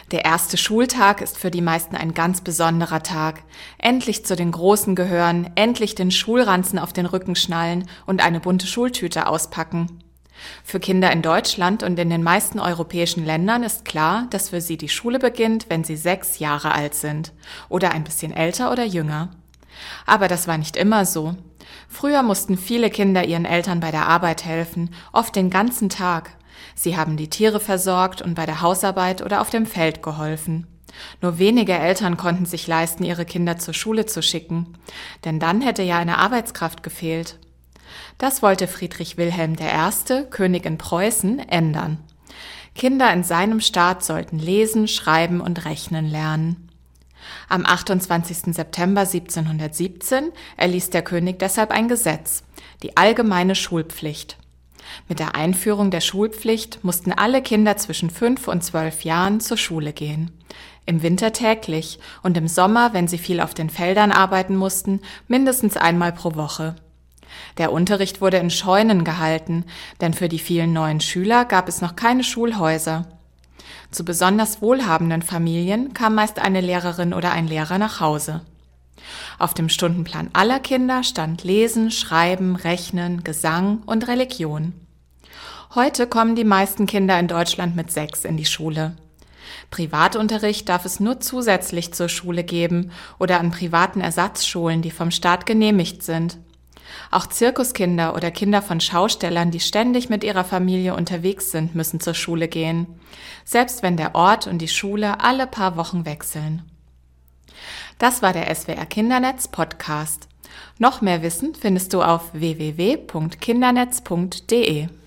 Der erste Schultag ist für die meisten ein ganz besonderer Tag. Endlich zu den Großen gehören, endlich den Schulranzen auf den Rücken schnallen und eine bunte Schultüte auspacken. Für Kinder in Deutschland und in den meisten europäischen Ländern ist klar, dass für sie die Schule beginnt, wenn sie 6 Jahre alt sind oder ein bisschen älter oder jünger. Aber das war nicht immer so. Früher mussten viele Kinder ihren Eltern bei der Arbeit helfen, oft den ganzen Tag. Sie haben die Tiere versorgt und bei der Hausarbeit oder auf dem Feld geholfen. Nur wenige Eltern konnten sich leisten, ihre Kinder zur Schule zu schicken, denn dann hätte ja eine Arbeitskraft gefehlt. Das wollte Friedrich Wilhelm I., König in Preußen, ändern. Kinder in seinem Staat sollten lesen, schreiben und rechnen lernen. Am 28. September 1717 erließ der König deshalb ein Gesetz, die allgemeine Schulpflicht. Mit der Einführung der Schulpflicht mussten alle Kinder zwischen 5 und 12 Jahren zur Schule gehen. Im Winter täglich und im Sommer, wenn sie viel auf den Feldern arbeiten mussten, mindestens einmal pro Woche. Der Unterricht wurde in Scheunen gehalten, denn für die vielen neuen Schüler gab es noch keine Schulhäuser. Zu besonders wohlhabenden Familien kam meist eine Lehrerin oder ein Lehrer nach Hause. Auf dem Stundenplan aller Kinder stand Lesen, Schreiben, Rechnen, Gesang und Religion. Heute kommen die meisten Kinder in Deutschland mit 6 in die Schule. Privatunterricht darf es nur zusätzlich zur Schule geben oder an privaten Ersatzschulen, die vom Staat genehmigt sind. Auch Zirkuskinder oder Kinder von Schaustellern, die ständig mit ihrer Familie unterwegs sind, müssen zur Schule gehen, selbst wenn der Ort und die Schule alle paar Wochen wechseln. Das war der SWR Kindernetz Podcast. Noch mehr Wissen findest du auf www.kindernetz.de.